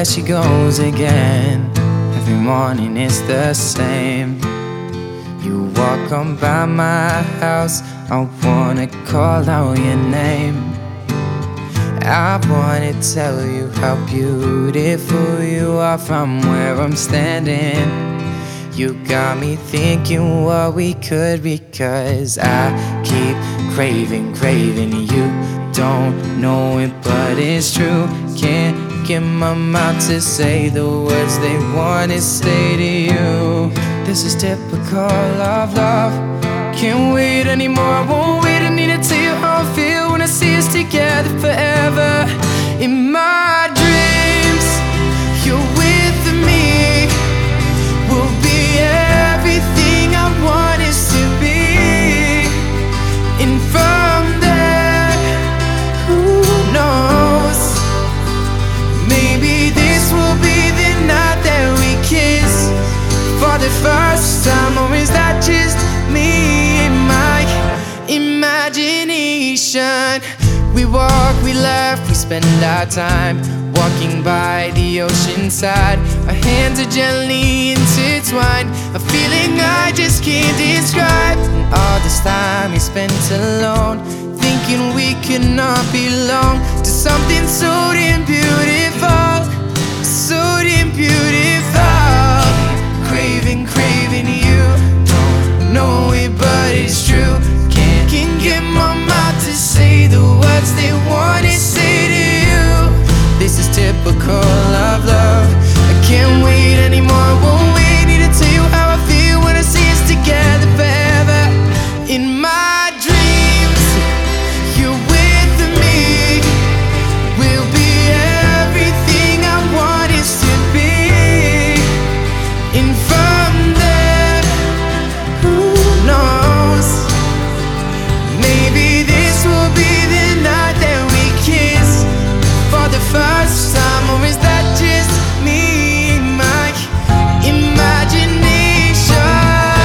there she goes again. Every morning it's the same. You walk on by my house, I wanna call out your name. I wanna tell you how beautiful you are from where I'm standing. You got me thinking what we could be, 'cause I keep craving, craving you. Don't know it, but it's true. Can't get my mouth to say the words they wanna say to you. This is typical of love. Can't wait anymore, I won't wait. I need to tell you how I feel when I see us together forever. In my dreams, you're with me. We'll be everything I want us to be. And from there, who knows? Maybe this will be the night that we kiss for the first time. Or is that just me and my imagination? We walk, we laugh, we spend our time walking by the ocean side. Our hands are gently intertwined, a feeling I just can't describe. And all this time we spent alone, thinking we could not belong to something so damn beautiful, so damn beautiful. Craving, craving you. Don't know it, but it's true. Can't get my mouth to say the words they wanna say to you. This is typical of love. I can't wait anymore, I won't wait. Need to tell you how I feel when I see us together forever. In my dreams, you're with me. We'll be everything I want us to be. And from there, who knows? Maybe this will be the night that we kiss for the first time. Or is that just me, my imagination?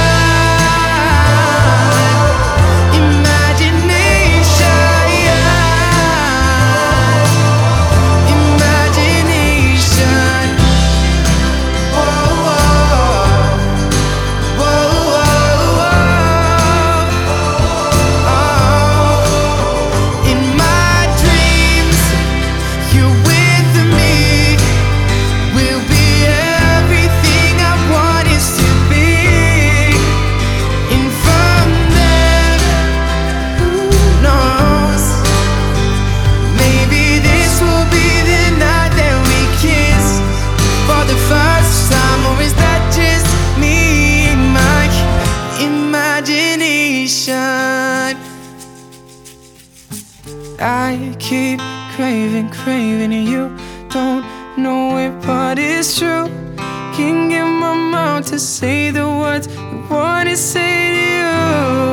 Imagination, imagination. Whoa, whoa, whoa, whoa. In my dreams, you're with me. We'll be everything I want us to be. And from there, who knows? Maybe this will be the night that we kiss for the first time. Or is that just me, my imagination? I keep craving, craving you. Don't know it, but it's true. Can't get my mouth to say the words I wanna say to you.